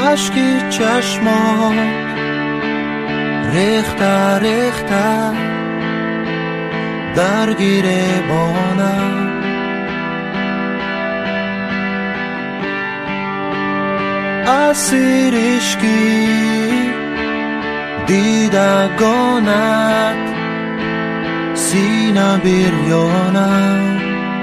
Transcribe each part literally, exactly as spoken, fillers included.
اشکی چشمات ریخته ریخته درگیره بانم، اسیر عشقی دیدگانت سینه بریانم،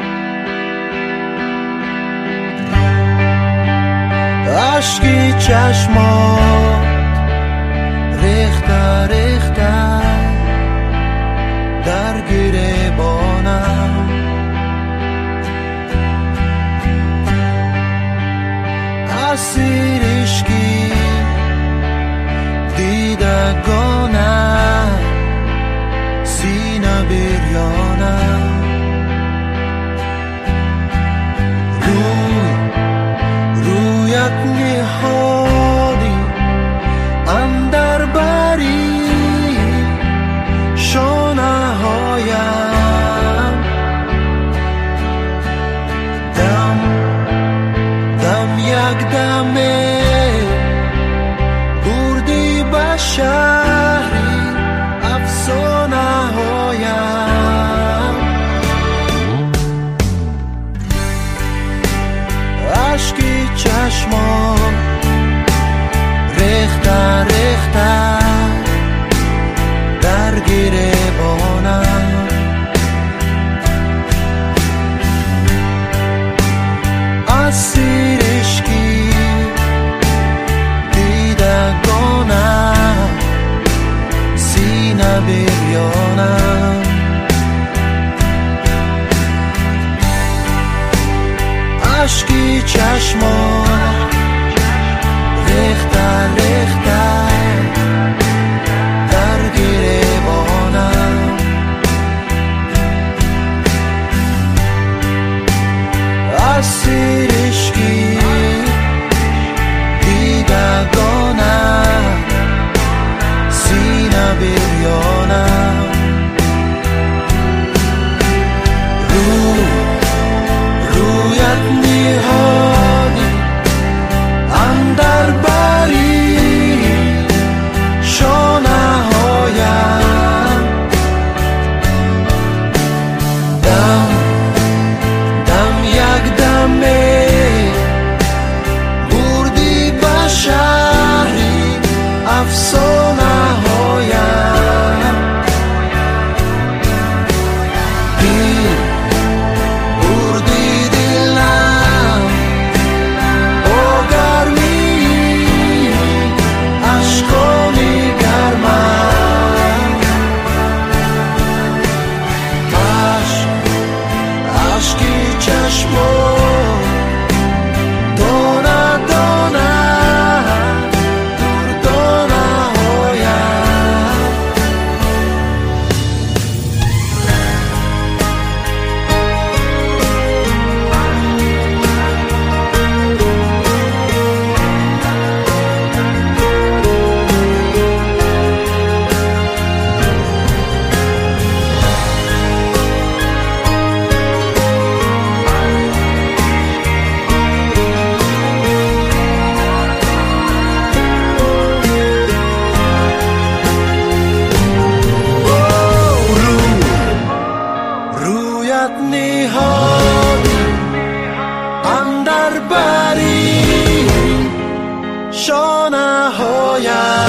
اشکی چشمات ریخته ریخته درگیره بانم، اسیر عشقی دیدگانت سینه بریانم، روی رویت نهادی اندر بری شانه هایم، دم دم یک دمه بردی به شهری افسانه هایم، اشکی چشمان ریخته ریخته درگیره بانم، اسیر عشقی دیدگانم سینه بریانم، اشکی چشمان ریخته ریخته درگیره بانم، اسیر عشقی دیدگانم سینه بریانم، رو رویت نهادی اندر بری شانه هایم، دم دم یک دمه بردی به شهری افسانه هایم، دل بردی دلم با گرمی عشقانی گرمم، عشق عشقی چشمم دانه دانه دردانه هایم، رویت نهادی اندر بری شانه هایم،